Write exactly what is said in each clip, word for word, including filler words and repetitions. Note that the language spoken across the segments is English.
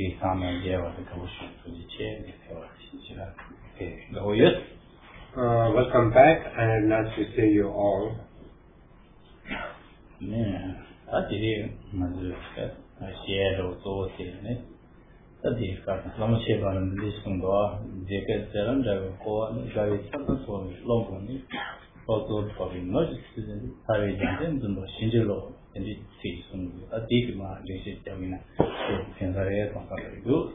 Sri Sama Deva Devotion to the chair. Okay, go yes. Uh, welcome back and nice to see you all. Yeah, I did Mazu. I shared those things. That is got some shape on this one. Go, Jacket Serum, Driver, go on, drive it for long one. Also, probably not Harry Johnson, the Shinjilo, and it sees a deep man, this is Jamina. Since I read from very good.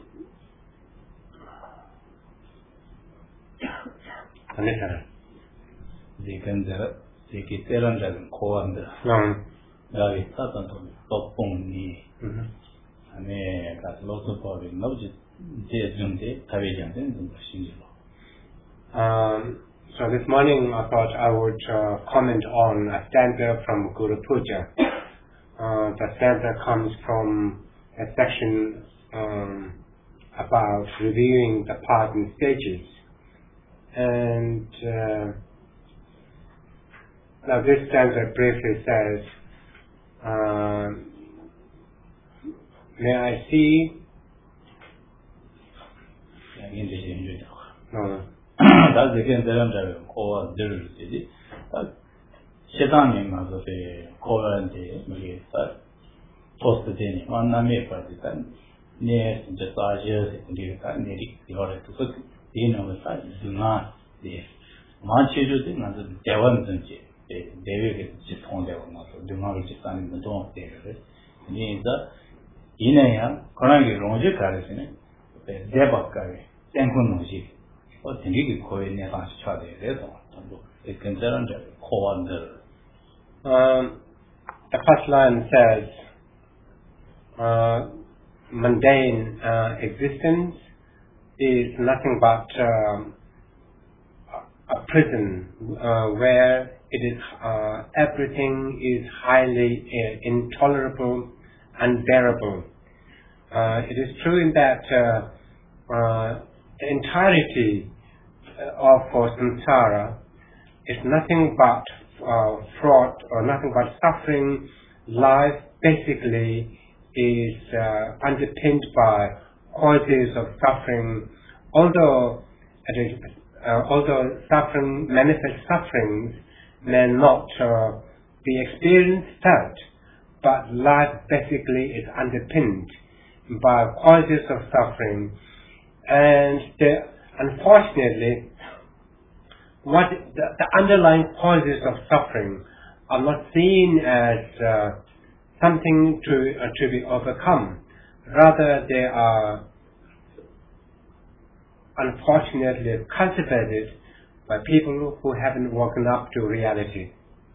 They can take it there and then call on the Gary Satan to stop on me. I may got lots of probably no Jay, Harry Johnson, and Shinjilo. So this morning I thought I would uh, comment on a stanza from Guru Puja. Uh, the stanza comes from a section um, about reviewing the path and stages. And uh, now this stanza briefly says, uh, may I see... No. That's again the under or the city. Shetan was a core and the post the day, one name partisan, near just our years in the order to put in on the side, do not the much using as the Devon and David just on the one, do not just stand in the door of the in the Inaya, Korangi Ronji Carison, the Debak Carry, Sankunoji. What did you call in the last child? It can tell them that call the first line says, uh, mundane uh, existence is nothing but um, a prison uh, where it is uh, everything is highly uh, intolerable, unbearable. Uh, it is true in that uh, uh, the entirety of uh, samsara is nothing but uh, fraud or nothing but suffering. Life basically is uh, underpinned by causes of suffering. Although it is, uh, although suffering, manifest sufferings may not uh, be experienced, felt, but life basically is underpinned by causes of suffering. And the, unfortunately, what the, the underlying causes of suffering are not seen as uh, something to uh, to be overcome. Rather, they are unfortunately cultivated by people who haven't woken up to reality.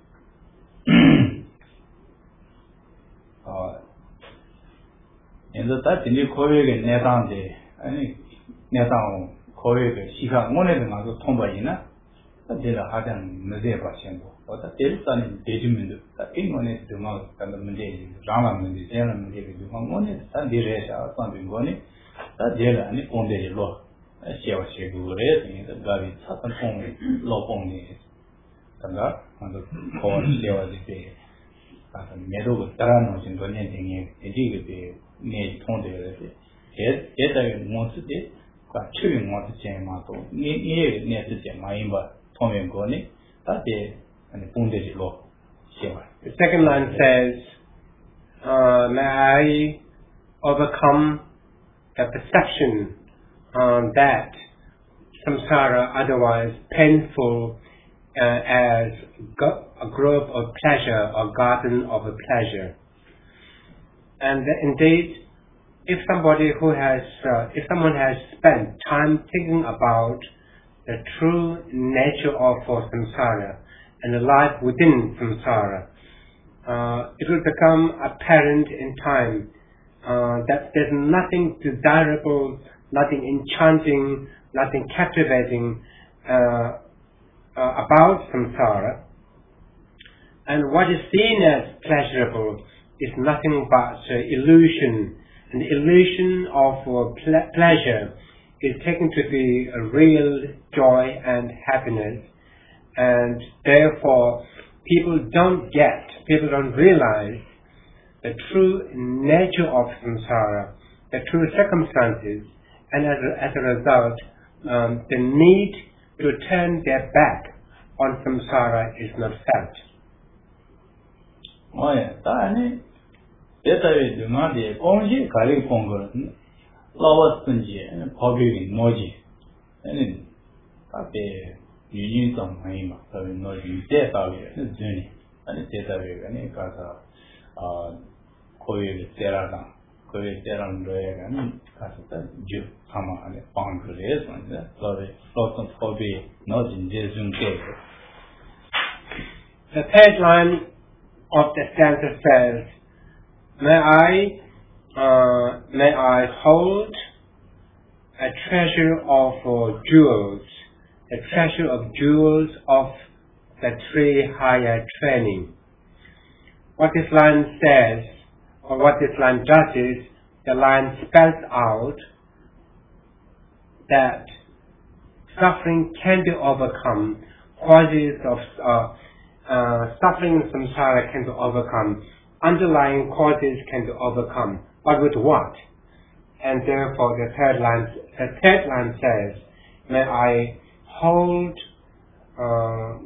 uh, in the that you call it never day. 내가 거기에 시간 원에는 가서 통과이나 내가 하던 문제 발생고 어떤 데이터는 대중민들 인원에 들어가서 간다 문제 라마 문제 제한 문제를 좀 원에 단 디레샤 어떤 거니 다 제가 아니 본데로 시와 시구래 되는 가비 사탄 통 로봉이 간다 한도 거원 시와 되게 가서 매도가 따라는 정도는 되게 이게 네 통되게 제 제가 뭔지 chewing what the chain mato, near near the chain, my imba, Tommy Goni, that day, and the wounded law. The second line says, uh, may I overcome the perception um, that samsara, otherwise painful uh, as go- a grove of pleasure or garden of a pleasure. And indeed, if somebody who has, uh, if someone has spent time thinking about the true nature of uh, samsara and the life within samsara, uh, it will become apparent in time uh, that there's nothing desirable, nothing enchanting, nothing captivating uh, uh, about samsara. And what is seen as pleasurable is nothing but uh, illusion. And the illusion of uh, ple- pleasure is taken to be a real joy and happiness. And therefore, people don't get, people don't realize the true nature of samsara the true circumstances, and as a, as a result, um, the need to turn their back on samsara is not felt. Oh yeah, that is it. That is the man the only Kali Pongo, Lava Stunji, and Pobby Noji, and that is you need some name, so you know you get out of the journey, and it's that way, and it got a Koy Terra, Koy Terra, and Casata, Jew, Hama, and Pongo, and so the lots of Pobby, not in Jesun cake. The third line of the stanza says, May I, uh, may I hold a treasure of uh, jewels, a treasure of jewels of the three higher training. What this line says, or what this line does is, the line spells out that suffering can be overcome, causes of uh, uh, suffering in samsara can be overcome, underlying causes can be overcome, but with what? And therefore the third line, the third line says, may I hold uh,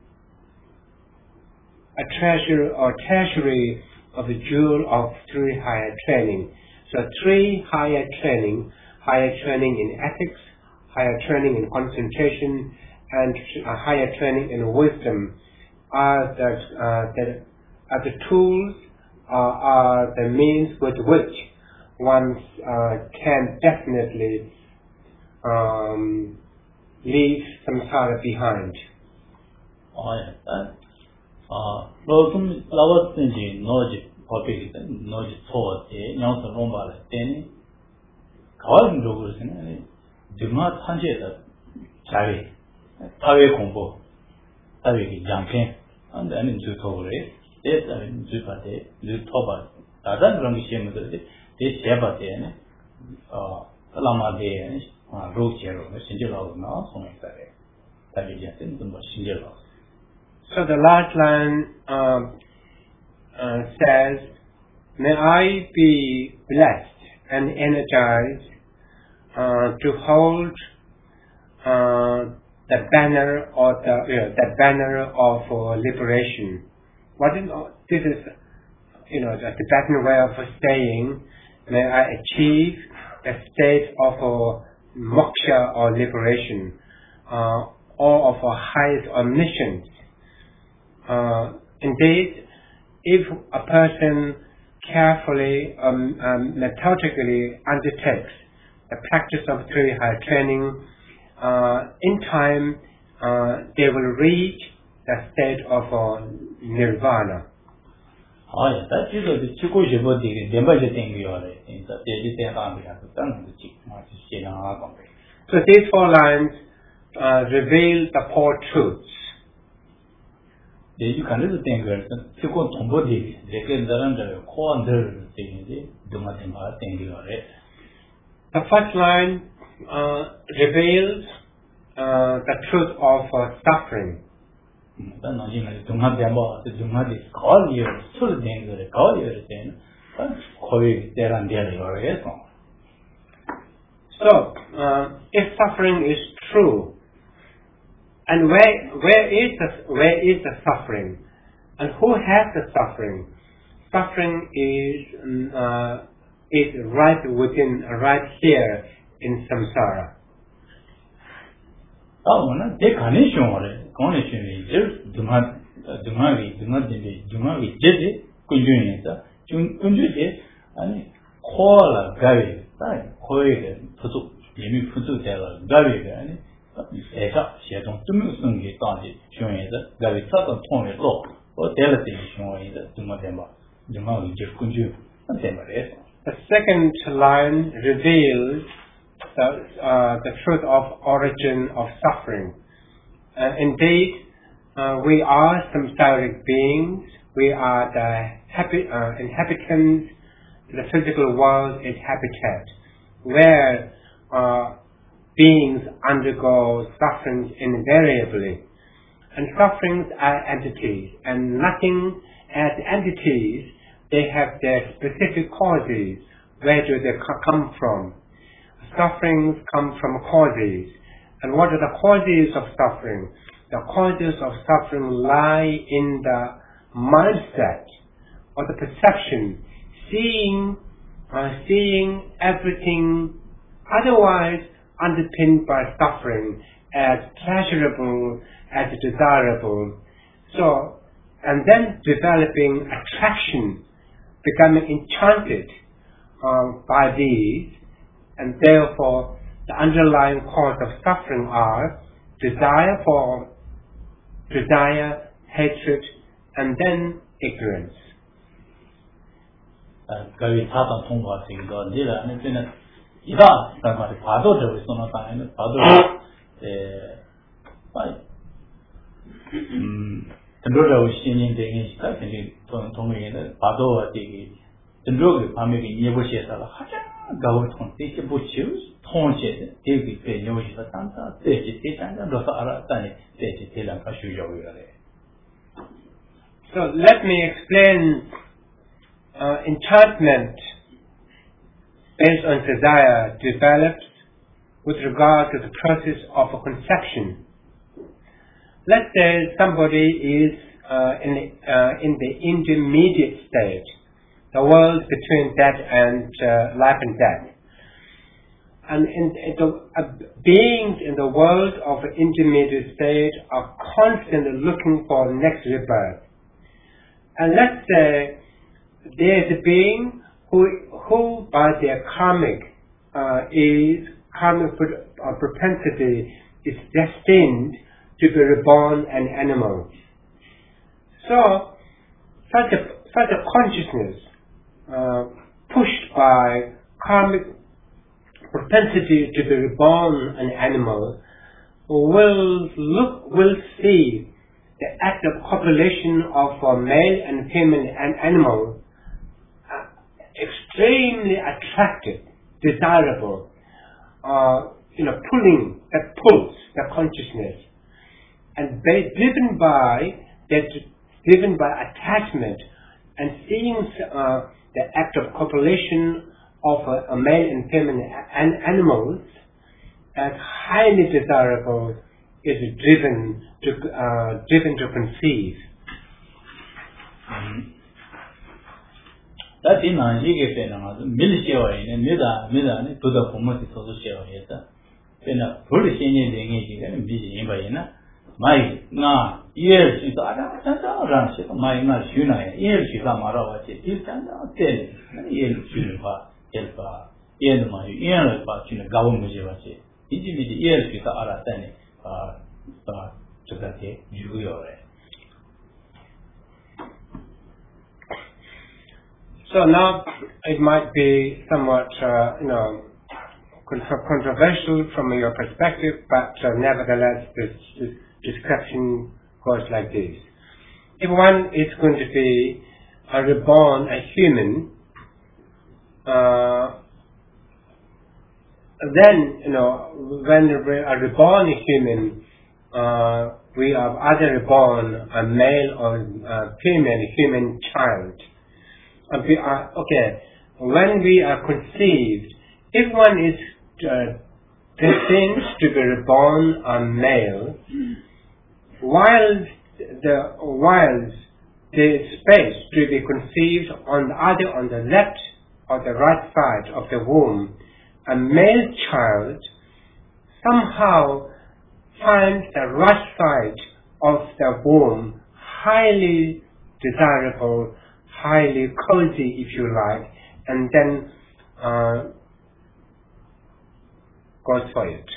a treasure or treasury of the jewel of three higher training. So three higher training, higher training in ethics, higher training in concentration, and uh, higher training in wisdom are the, uh, the, are the tools, uh, are the means with which one uh, can definitely um, leave samsara behind. Oh yeah, that. Ah, Losum Lava Stunji, Noji, Poppy, Noji Thor, Yansa Lomba, Denny, Calling Dogus, do not hunch it, Chavi, Tavi Combo, Tavi Jumping, and then in Zutovre, yes, I mean Zupate, Zutoba, Tadan Ramishim, this Shabate, Lama de, Rochero, Singelo, now, so like that. Tavi Jatin, the Singelo. So the last line um, uh, says, may I be blessed and energized uh, to hold uh, the banner or the uh, the banner of uh, liberation. What is this is you know the Tibetan way of saying, may I achieve the state of uh, moksha or liberation, uh, or of a highest omniscience. Uh, indeed, if a person carefully, um, um, methodically undertakes the practice of three higher training, uh, in time uh, they will reach the state of uh, nirvana. Oh yeah, that is the Chikushi body, the budget thing you are in the So these four lines uh, reveal the four truths. You can do the thing where to go to body, they can under corner thing, do not think you are it. The first line uh, reveals uh, the truth of uh, suffering. Then I do not remember to do not call you, so the thing that call you then, call you there and there you are it. So, uh, if suffering is true, and where where is the where is the suffering, and who has the suffering? Suffering is uh, is right within, right here in samsara. Oh, no, they can't show it. Condition is do not do not do not do not did it. Kunjuni, Kunjuni, and call a Gavi, right? Hoy, Putu, Yemi Putu, Gavi, Eka, she don't do me started showing it. Gavi Satan Tony Law, or Delity showing it to Mademba. The Maui just Kunju, and then the second line reveals the, uh, the truth of origin of suffering. Uh, indeed, uh, we are samsaric beings. We are the happy, uh, inhabitants. The physical world is habitat, where uh, beings undergo sufferings invariably. And sufferings are entities, and nothing as entities, they have their specific causes where do they come from? Sufferings come from causes. And what are the causes of suffering? The causes of suffering lie in the mindset or the perception, seeing, uh, seeing everything otherwise underpinned by suffering as pleasurable, as desirable. So, and then developing attraction, becoming enchanted uh, by these, and therefore the underlying cause of suffering are desire for desire, hatred, and then ignorance. Gavi Tata Tongwa Sigo, Dila, and then Ida, Samari Pado, there is no time, Pado, by the Roda was singing the English type and Tongi, Pado, the Rogue, Pammy, Negotiator, go to take a butchers, Tonche, David Pay, no Santa, Teji, and Rosa Tani, Teji, Tela, Pashu. So let me explain uh, enchantment based on desire develops with regard to the process of a conception. Let's say somebody is uh, in, the, uh, in the intermediate stage, the world between death and uh, life and death. And in, in the, uh, beings in the world of an intermediate stage are constantly looking for next rebirth. And let's say there is a being who, who by their karmic uh, is karmic uh, propensity is destined to be reborn an animal. So such a such a consciousness uh, pushed by karmic propensity to be reborn an animal will look will see the act of copulation of a male and female an animal uh, extremely attractive, desirable, uh, you know, pulling, that pulls the consciousness, and they, driven by that, driven by attachment, and seeing uh, the act of copulation of a, a male and female an, animals as highly desirable, is driven to uh, driven to conceive. That in a jig military and Mida Mida to the Pomoti social yeta. Then a Polish Indian and busy in Bayana. My na ears is Adam, my not Shuna, ears is Amara, you can tell, ears Shunpa, Elpa, Elma, ears, but in a government. It is the ears is Aratani. So now it might be somewhat, uh, you know, controversial from your perspective, but uh, nevertheless, this, this description goes like this: if one is going to be a reborn, a human, uh, then, you know, when we are reborn a human, uh, we are either reborn a male or a female human child. And we are, okay, when we are conceived, if one is uh, destined to be reborn a male, while the while the space to be conceived on either on the left or the right side of the womb, a male child somehow finds the right side of the womb highly desirable, highly cozy, if you like, and then uh, goes for it.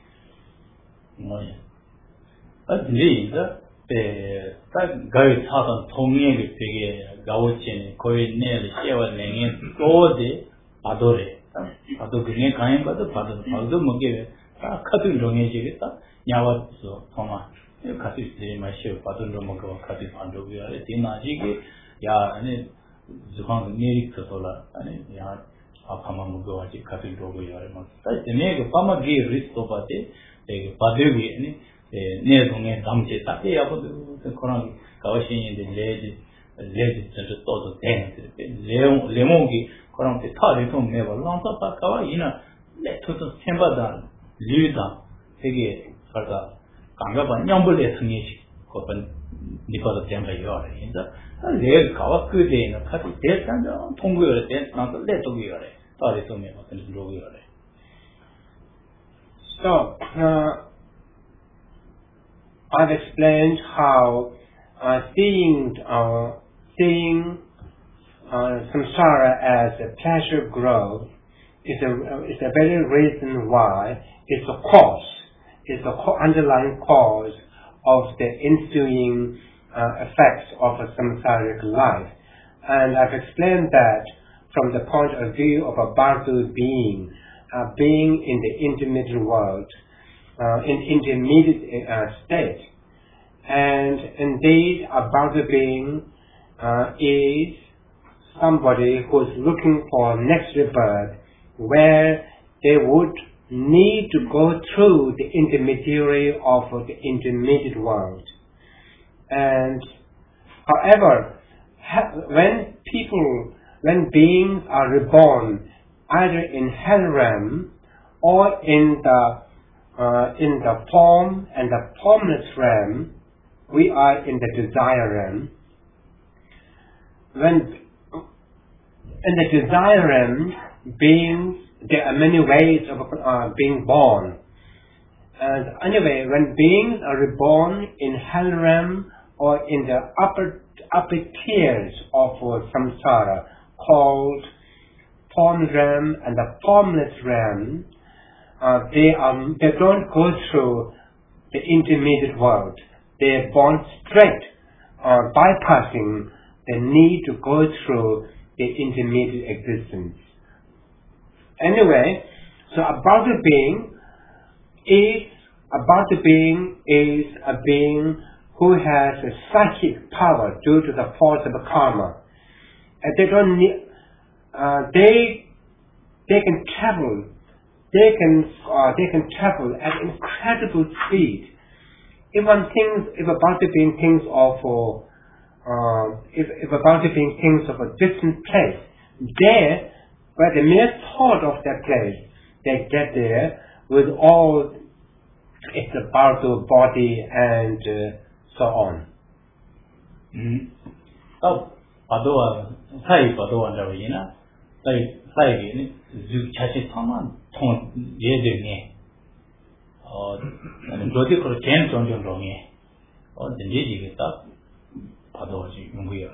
But these, the guys haven't told me the Gauchin, Korean, Shewa, Ning, Gode, Adore. Ado green kind, but the Pado Mugave, Katu Dongajiga, Yawazo, Toma, Katu, my ship, Pado Mogo, Katu Pando, Tina Jigi, Ya, and Zuhan Neri Sola, and Ya, Apamamugo, Katu Dogo Yarima. That's the name of Pama gave Ristopati, the Padugi, near Dongan Damje, Tati, the Koran, Kawashin, the lady, the lady, and the thought of ten, Lemogi. 그럼 때 타리 좀 매버 랑서 바카와 이나 레토도 템바다 리다 되게 살다 강가반 냠불에 승리시 그번 니거도 템바 요래 인자 레 가와 그데는 같이 대산도 통고를 때 나도 레토고 요래 타리 좀 매버 근데 로고 요래. So uh, I've explained how uh, seeing uh, seeing uh, samsara as a pleasure growth is a is a very reason why it's a cause, it's the underlying cause of the ensuing uh, effects of a samsaric life. And I've explained that from the point of view of a Bhartu being, uh, being in the intermediate world, uh, in intermediate uh, state. And indeed, a Bhartu being uh, is somebody who is looking for next rebirth, where they would need to go through the intermediary of the intermediate world. And however, ha- when people, when beings are reborn, either in hell realm or in the uh, in the form and the formless realm, we are in the desire realm. When in the desire realm, beings, there are many ways of uh, being born. And anyway, when beings are reborn in hell realm or in the upper upper tiers of uh, samsara, called form realm and the formless realm, uh, they um they don't go through the intermediate world. They are born straight, uh, bypassing the need to go through the intermediate existence. Anyway, so a Bhartu being is a Bhartu being is a being who has a psychic power due to the force of karma. And they don't need, uh, they they can travel, they can uh, they can travel at incredible speed. If one thinks, if a Bhartu being thinks of uh, if if a Bhartu being thinks of a distant place, there, where the mere thought of that place, they get there with all its Bhartu body and uh, so on. 음. 또 바도와 사이 바도와 저기나 사이 사이에 주 자체 상만 통 예정에 어 저는 저기 그 제일 정정정에 어 내지게 딱 바도지 용구요.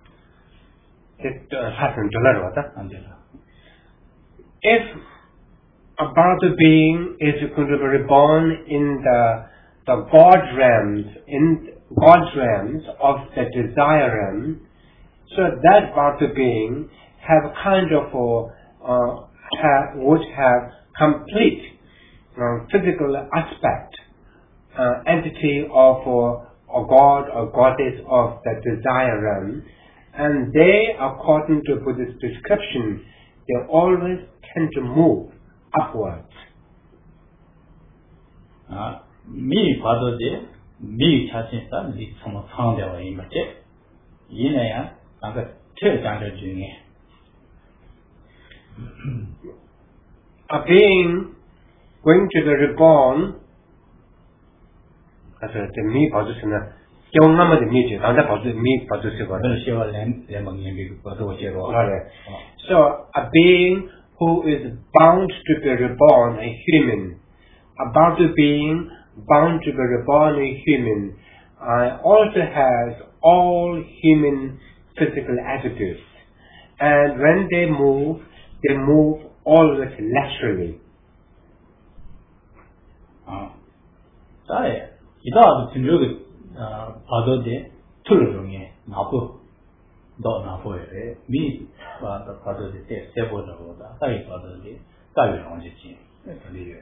그 사건 전화로 왔다. 안 되나. If a Bhartu being is going to be reborn in the the God realms, in God's realms of the desire realm, so that Bhartu being have kind of uh, have, would have complete uh, physical aspect, uh, entity of uh, a God or goddess of the desire realm, and they, according to Buddhist description, they always tend to move upwards. 아, 미 바도지 미 자신사 미 정말 상대와 이 맞지? 이내야 아까 최장들 중에 a being going to be reborn, as the 미 바도스나 경남의 미지, 남자 바도 미 바도스가. 그런 시월 레몬이 바도 제로. So a being who is bound to be reborn a human, a Bhartu being bound to be reborn a human, uh, also has all human physical attributes, and when they move, they move always laterally. 아, 자에 이다도 진료의 바도데 틀로중에 나부 너 나부에 미 바도 바도데 세보다보다 사이 바도데 가위 원지지 그리요.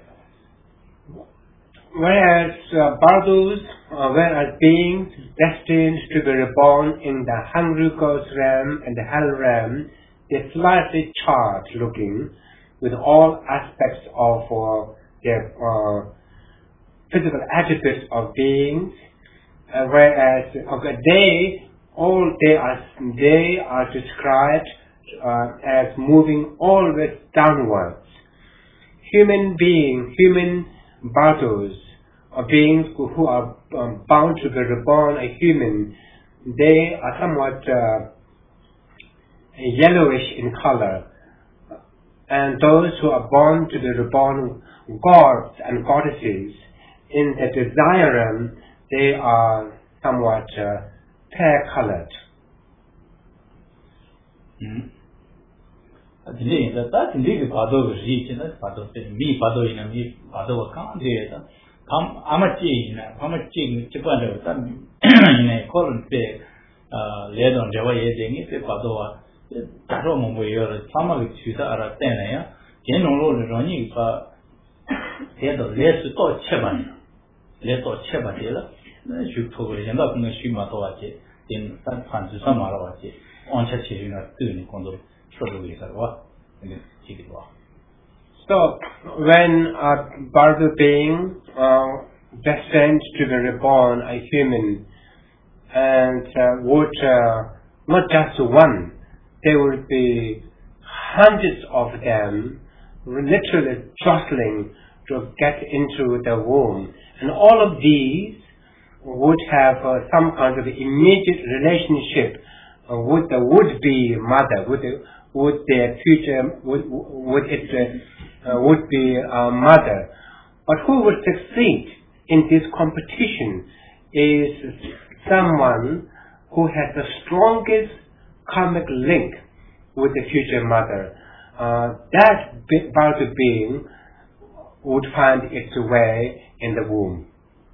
Whereas uh, Bhardus, uh, whereas beings destined to be reborn in the Hangrukos realm and the Hell realm, they're slightly charged looking with all aspects of uh, their uh, physical attributes of beings, uh, whereas okay, they all they are they are described uh, as moving always downwards. Human beings, human Bardos, or beings who, who are um, bound to be reborn a human, they are somewhat uh, yellowish in color. And those who are born to be reborn gods and goddesses, in the desire realm, they are somewhat uh, pear-colored. Mm. Today, the that indeed the Bado region, Bado me Bado in a me Bado can't do it. Come, I'm a chin, I'm a chin, Chipano, in a column pay, uh, led on Java, Yeding, if Bado, Taromo, where some of it is a ten, General running for head of less to talk Cheban, less or Chebadilla, should probably end up in a Shimatoache, in San Francisco Marawache, on Chachina, doing condo. So, when a Bardo being uh, destined to be reborn a human, and uh, would uh, not just one, there would be hundreds of them literally jostling to get into the womb, and all of these would have uh, some kind of immediate relationship uh, with the would-be mother, with the would their future, would, would it, uh, would be a mother. But who would succeed in this competition is someone who has the strongest karmic link with the future mother. Uh, that Bardo being would find its way in the womb.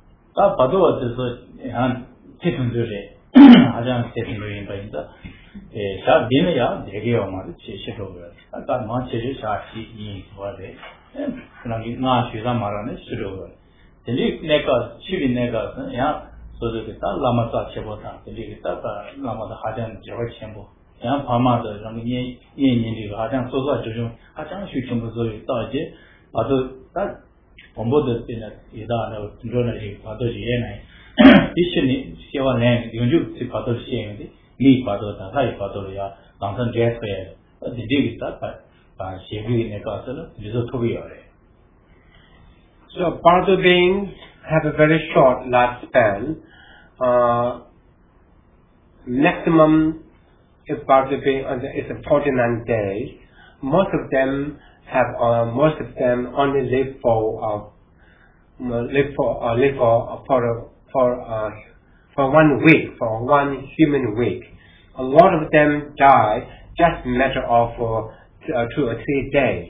Sha Dinaya, Degeo, Cheshito, I got Manchester Shashi in Wade, and Nashiza Marane, Sudo. The leak neckers, chili neckers, yeah, so the Lamasa Chebota, the Ligata, Lama Hajan, George Chambo, Yan Pama, the Rangi, Yin, Hajan, Sosa, Jujum, Hajan, Shuchumbo, Taje, although that Omboda in a Ida, Journal, Padoji, Ishini, Siva Land, you see Padoji. Me Bado, Hai Badoria, Lantan Gas, the dig is that, but she really in a castle, little to be already. So, Bardo beings have a very short lifespan. Uh, maximum, if Bardo being is forty-nine days, most of them have, uh, most of them only live for, uh, live for, uh, live for, for, for, uh, for one week, for one human week. A lot of them die just a matter of uh, two or three days.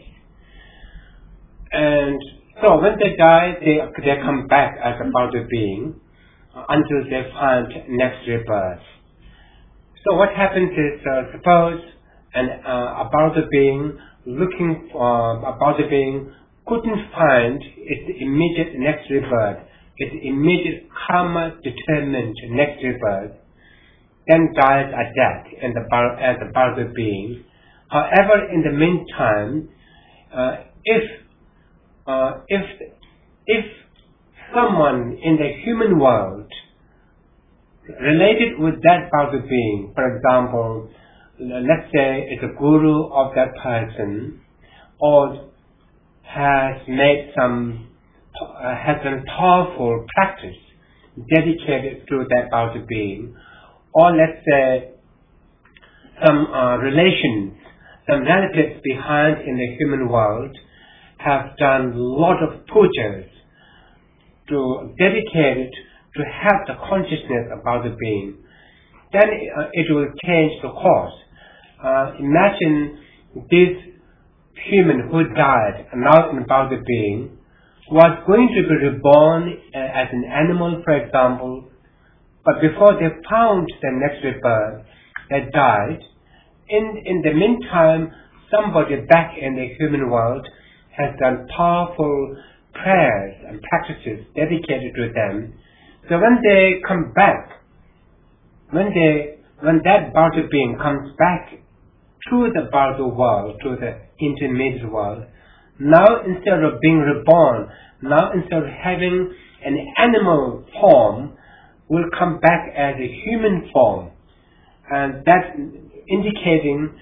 And so when they die, they, they come back as a Bardo being uh, until they find next rebirth. So what happens is, uh, suppose an, uh, a Bardo being looking for, a Bardo being couldn't find its immediate next rebirth, its immediate karma determined next rebirth, then dies at death in the bar, as a Bardo being. However, in the meantime, uh, if uh, if if someone in the human world related with that Bardo being, for example, let's say it's a guru of that person, or has made some uh, has done powerful practice dedicated to that Bardo being, or let's say some uh, relations, some relatives behind in the human world have done a lot of pujas to dedicate it to have the consciousness about the being, then uh, it will change the course. Uh, imagine this human who died, now about the being, was going to be reborn uh, as an animal, for example, but before they found the next rebirth, they died. In, in the meantime, somebody back in the human world has done powerful prayers and practices dedicated to them. So when they come back, when they, when that Bardo being comes back to the Bardo world, to the intermediate world, now instead of being reborn, now instead of having an animal form, will come back as a human form, and that's indicating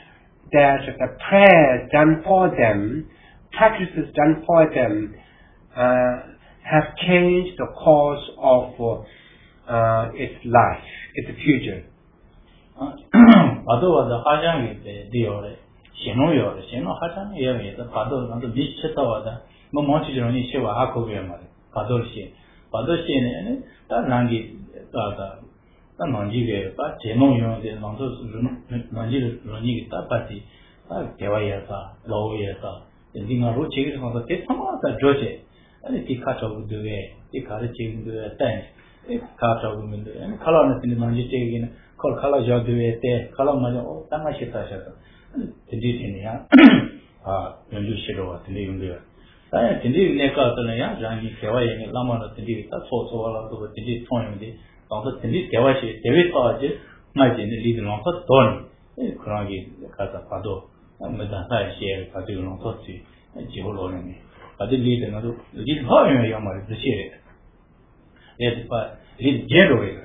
that the prayers done for them, practices done for them, uh, have changed the course of uh, its life, its future. Although the Hajan is the Diore, Shino Yore, Shino Hajan, Yere, the Pado, and the Beach Chetawada, Momonchi Shiva Hakoviama, Padoshi, Padoshi, and that Rangi, the Nanjiga, but Geno Yon, the Nanji Roni, Tapati, Tewayata, Lowyata, the Dingaru chicken on the Tessamata Joje, and the Tikata would do it, the Karachi do a tank, the Kata women, and color in the Nanji chicken. Call color job do it there, color majo, Tamashita Shadow. The Disney, ah, when you shadow at the living there. I think the Neka Tanaya, Rangi Kawai, Lama, the Divi, that's also all of the Divi point. On the Tindi Kawashi, David Pages, might in the leading on the Tony, Krangi, Casa Pado, and Madame Share, Padu on Totti, and Jiholoni. But the lead another, the lead Hoyer Yamar, the share. Yes, but it's generally.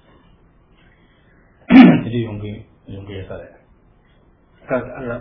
Jadi mungkin mungkin saya. Kalau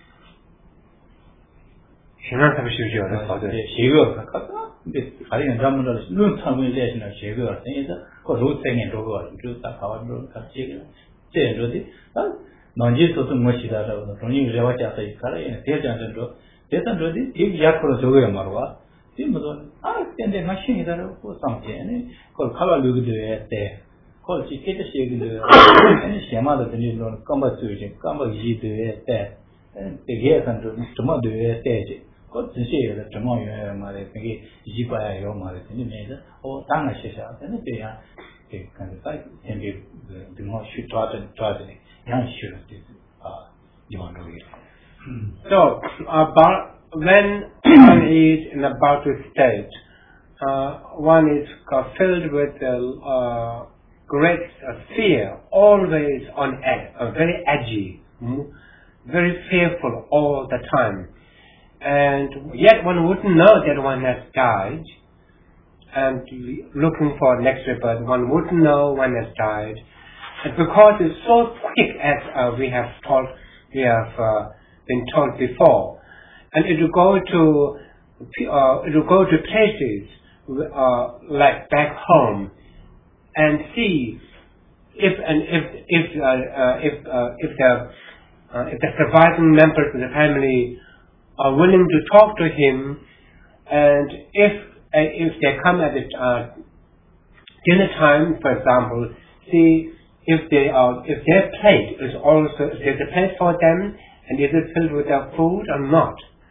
Siapa yang bersyukur ada pada? Syukur, kata. Hari yang zaman dulu, nun tamu ini lesnya syukur. Ini tu, kau root pengen doa, itu tak kawan dulu, tak syukur. Jadi dulu, nanti tu tu masih ada. Roni lewat jasa ikhlas ini, dia jangan dulu. Dia tu dulu, dia yak kalau syukur yang marwah. Dia mungkin, ah, dia dia masih ada, kau sampai ini, kau kalau lugu dia teh. Call she get a shake the Shama the Nilon, Combat Suji, Combat G to a test, and the gears and to mother do a stage. Got to see that tomorrow you have my Jipa, your mother, and you made it, or Tana Shisha, and they are the kind of site, and the more shoot target, targeting, young shooters, you want to read. So, about when one is in about to state, uh, one is uh, filled with uh, great uh, fear, always on edge, uh, very edgy, mm, very fearful all the time. And yet one wouldn't know that one has died. And looking for next rebirth, one wouldn't know one has died. And because it's so quick, as uh, we have told, we have uh, been told before, and it will go to uh, it will go to places uh, like back home. And see if and if if uh, uh, if uh, if the uh, if the surviving members of the family are willing to talk to him, and if uh, if they come at the uh, dinner time, for example, see if they are if their plate is also if there's a plate for them, and is it filled with their food or not.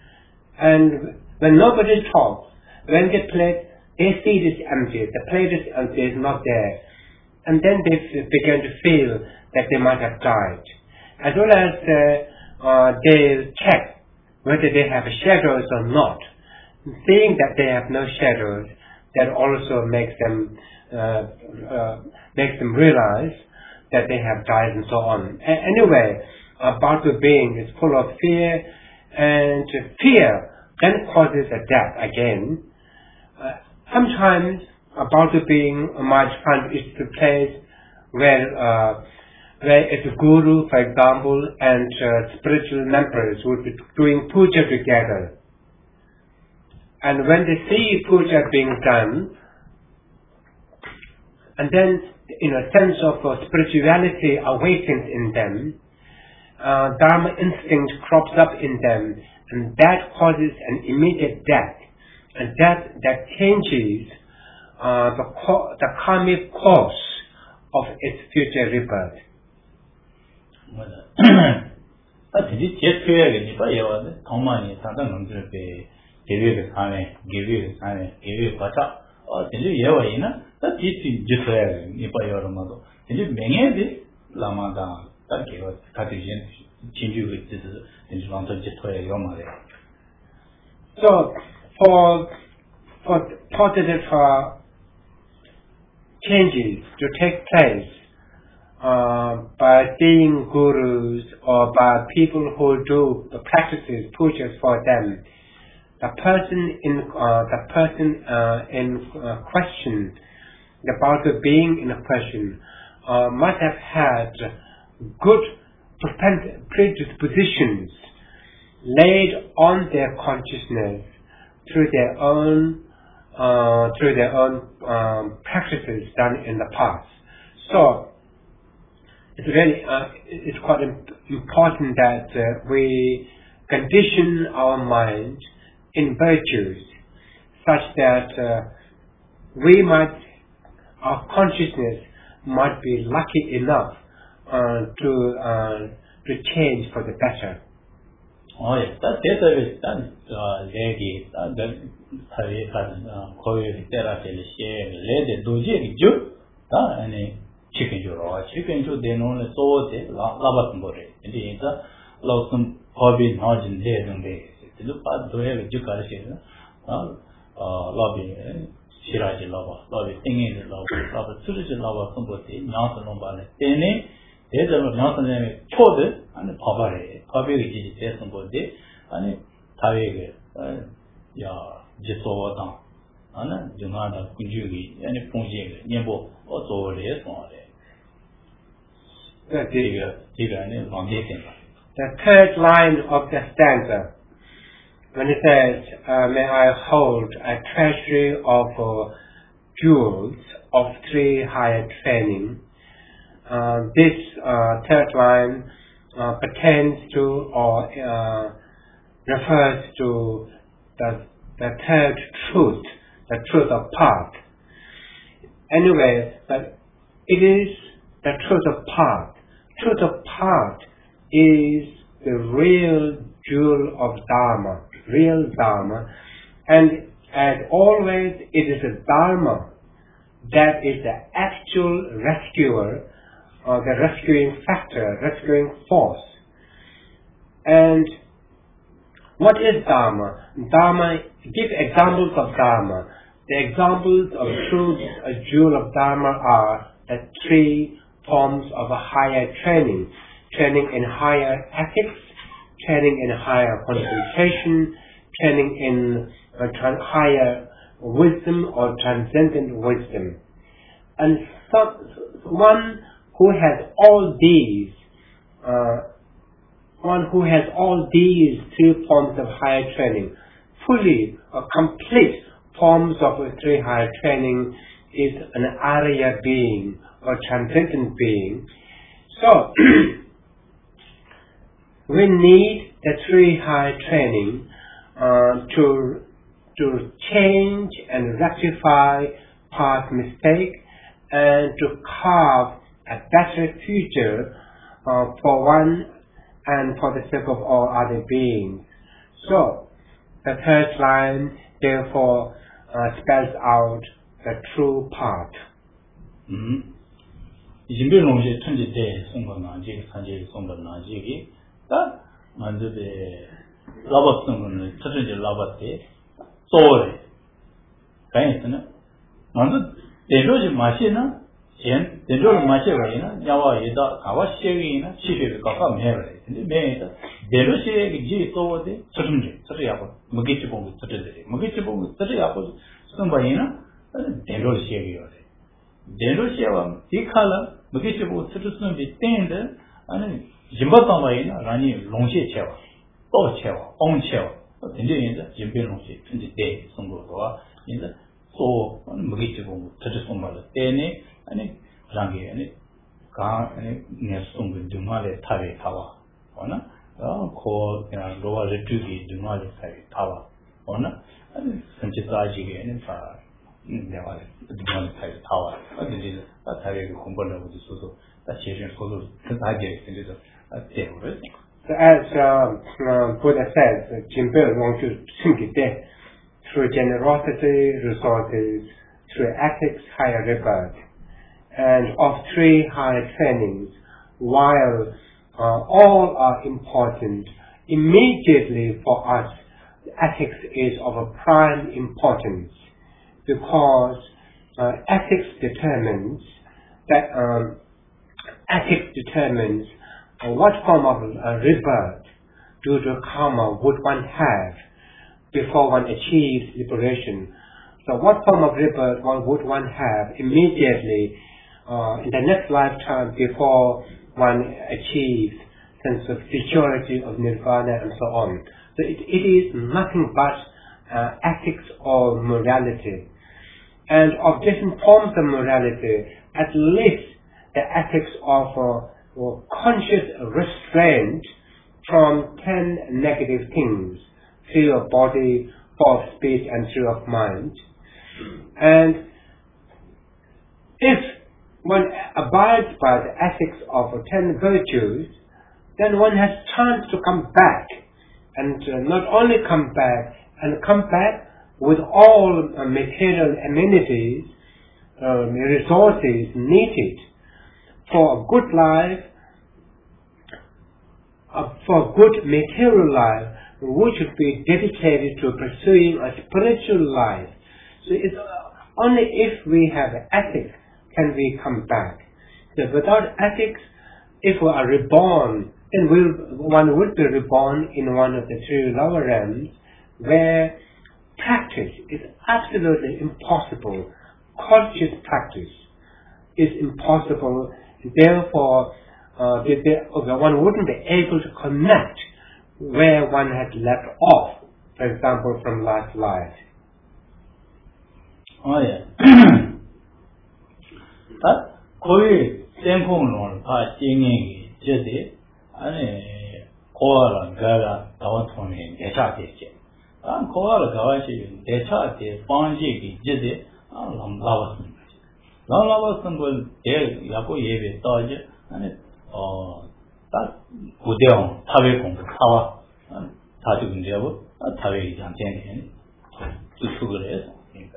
And when nobody talks, when the plate they see it is empty, the plate is empty, is not there. And then they begin to feel that they might have died. As well as uh, uh, they check whether they have shadows or not. Seeing that they have no shadows, that also makes them uh, uh, makes them realize that they have died and so on. A- anyway, a Bhakti being is full of fear, and fear then causes a death again. Uh, Sometimes a Bhakti being might find it's the place where uh, where it's a guru, for example, and uh, spiritual members would be doing puja together. And when they see puja being done, and then in a sense of uh, spirituality awakens in them, uh, Dharma instinct crops up in them, and that causes an immediate death. And that, that changes uh, the, co- the karmic course of its future rebirth. This just created by your Tomani, Santa Nundre, give you the Kane, give you the Kane, give you Pata, or tell you Yavina, that is just by your mother. Tell you many Lamada, that gave us Cartesian, change you with this in London just for your mother. So, for for positive uh, changes to take place uh, by seeing gurus or by people who do the practices, pujas for them, the person in uh, the person uh, in uh, question, about the being in a question, uh, must have had good predispositions laid on their consciousness through their own uh, through their own um, practices done in the past. So it's really uh, it's quite important that uh, we condition our mind in virtues such that uh, we might our consciousness might be lucky enough uh, to uh, to change for the better. Oh yes, that is that lady that that that koyi therapy le share le de doje ju da ani chicken ju ro chicken ju de no le so de la la ba tum bore indi da lo sum hobby knowledge de dum de de pa do ye ju ka she na ah lobby shiraji lawa lobby thinking lawa lobby suluji lawa sum bo de nya so no ba le de ne 대전을 나서는 초대 아니 바바래 바베기 지지 됐던 건데 아니 다외게 야 지소와다 아니 중앙다 군주기 아니 봉지게 년보 어조래 소래 그게 이게 아니 방제된다. The third line of the stanza, when it says, uh, may I hold a treasury of uh, jewels of three higher training. Uh, this uh, third line uh, pertains to or uh, refers to the, the third truth, the truth of path. Anyway, but it is the truth of path. Truth of path is the real jewel of Dharma, real Dharma, and as always, it is a Dharma that is the actual rescuer, or the rescuing factor, rescuing force. And what is Dharma? Dharma, give examples of Dharma. The examples of true a jewel of Dharma are the three forms of a higher training. Training in higher ethics, training in higher concentration, training in uh, tra- higher wisdom or transcendent wisdom. And so, one who has all these, uh, one who has all these three forms of higher training, fully or complete forms of a three higher training, is an Arya being or transcendent being. So, we need the three higher training uh, to to change and rectify past mistake and to carve a better future uh, for one and for the sake of all other beings. So, the third line therefore uh, spells out the true path. Mm-hmm. Jimbe longje tunje de songba naji sanje songba naji gi ta manze de laba songba ne tsaje laba de sore kai tna manze de loje ma she na yen de loje ma she ba ina yawa yeda kawa she gi na chi she ka ka me ba de me da de loje gi ji so de tsaje tsaje ya ba mugi chi bong tsaje de mugi chi bong tsaje ya ba songba ina de loje she gi yo de de loje wa dikhala mugi chi bong tsaje songbi ten de ani jimba tamaina rani longxie chewa do chewa ong chewa denje yin de jimbe longxie tunji de songbo wa yin de so mugi chi bong tsaje songba de tene ani rangi ani ka ani ne songbo duma le tare tawa ona ko ya lowa le tugi duma le tare tawa ona ani sanchi taji ge ani fa ne wa duma le tare tawa denje ta tare ge khombo la bu so so ta chejen so so ta ge denje So as uh, uh, Buddha says, Jimbe Longju Tsungi De, through generosity, resources, through ethics, higher rebirth, and of three higher trainings, while uh, all are important, immediately for us, ethics is of a prime importance, because uh, ethics determines that um, ethics determines Uh, what form of uh, rebirth due to karma would one have before one achieves liberation? So what form of rebirth one would one have immediately uh, in the next lifetime before one achieves sense of security, of nirvana, and so on. So it, it is nothing but uh, ethics or morality. And of different forms of morality, at least the ethics of uh, or conscious restraint from ten negative things, three of body, four of speech, and three of mind. And if one abides by the ethics of ten virtues, then one has chance to come back, and uh, not only come back, and come back with all uh, material amenities, uh, resources needed for a good life, uh, for a good material life, which should be dedicated to pursuing a spiritual life. So it's only if we have ethics can we come back. So without ethics, if we are reborn, then we'll, one would be reborn in one of the three lower realms, where practice is absolutely impossible. Conscious practice is impossible. Therefore, uh, the, the, one wouldn't be able to connect where one had left off, for example, from last life. Oh yeah. That koi tenpong long pa jinging jide ane koala gara dawa thone decha de che. An koala gawa chi decha de pangji ki jide lam lawa sun. Lam lawa sun bol de yapo yebe ta je ane oh ta gudeong tabe kong tawa ta ju gunde bo tabe yang jian de tu su gre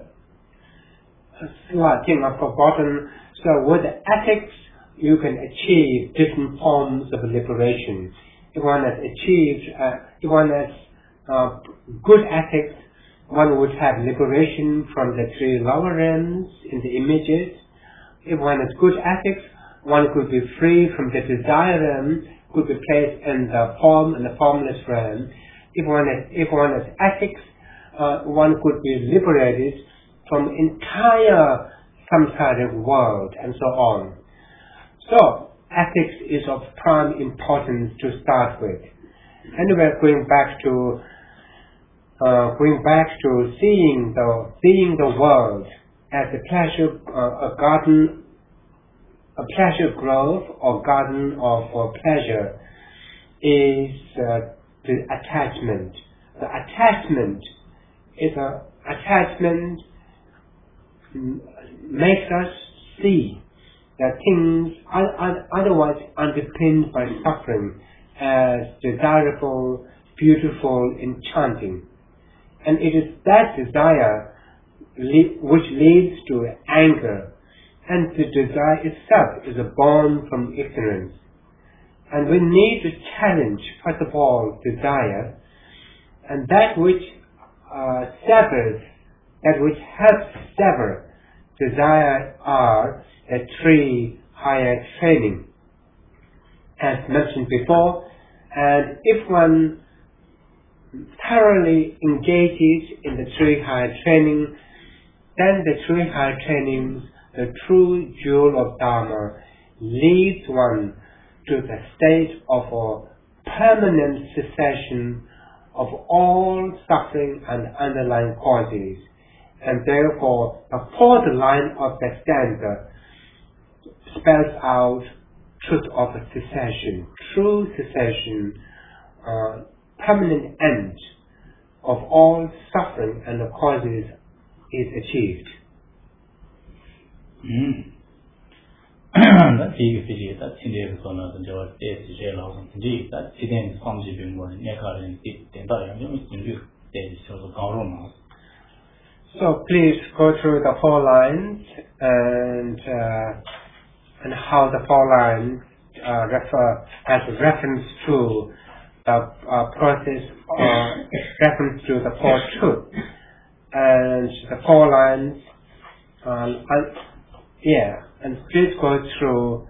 So I think I've forgotten. So with ethics, you can achieve different forms of liberation. If one has achieved, uh, if one has uh, good ethics, one would have liberation from the three lower realms in the images. If one has good ethics, one could be free from the desire realm, could be placed in the form and the formless realm. If one has, if one has ethics, uh, one could be liberated from entire samsaric world and so on. So ethics is of prime importance to start with. Anyway, going back to uh, going back to seeing the seeing the world as a pleasure, uh, a garden, a pleasure grove or garden of uh, pleasure, is uh, the attachment. The attachment is a attachment. Makes us see that things otherwise underpinned by suffering as desirable, beautiful, enchanting. And it is that desire which leads to anger, and the desire itself is born from ignorance. And we need to challenge, first of all, desire, and that which uh, severs that which helps sever desire are the three higher training, as mentioned before. And if one thoroughly engages in the three higher training, then the three higher trainings, the true jewel of Dharma, leads one to the state of a permanent cessation of all suffering and underlying causes. And therefore, the fourth line of the stanza spells out truth of a cessation, true cessation, uh, permanent end of all suffering and the causes is achieved. Mm. That big figure, that in the episode of the Java State jail, indeed, that sitting some giving more necker and the entire young you, there is also power. So please go through the four lines and uh, and how the four lines uh, refer as a reference to the uh, process or reference to the four truths. And the four lines, um, and, yeah, and please go through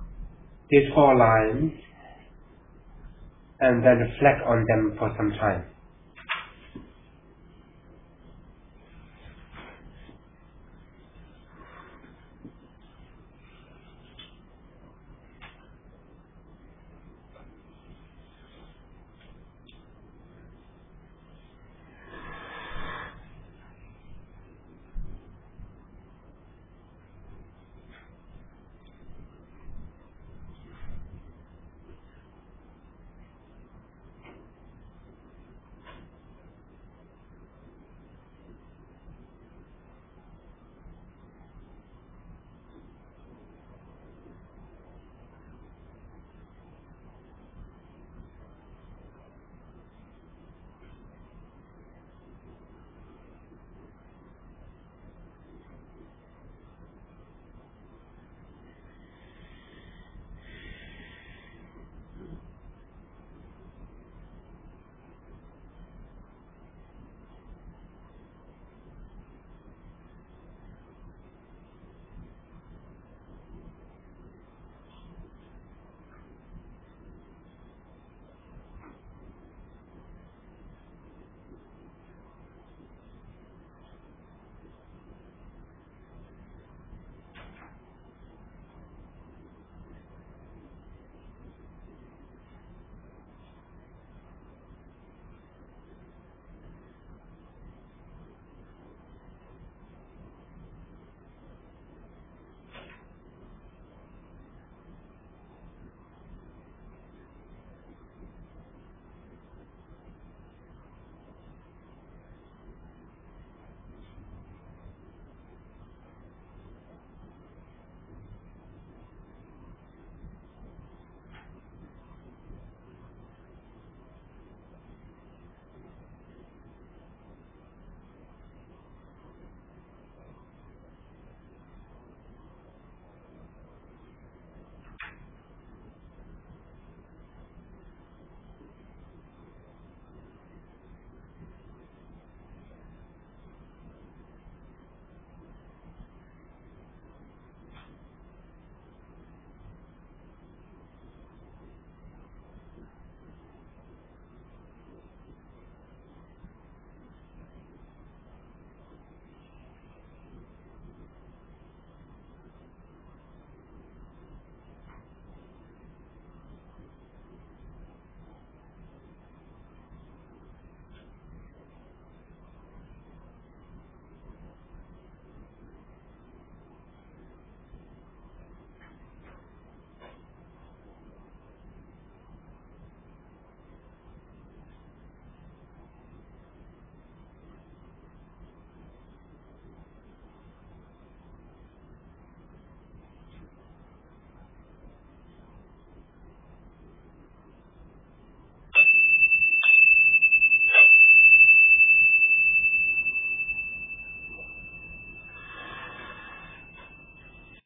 these four lines and then reflect on them for some time.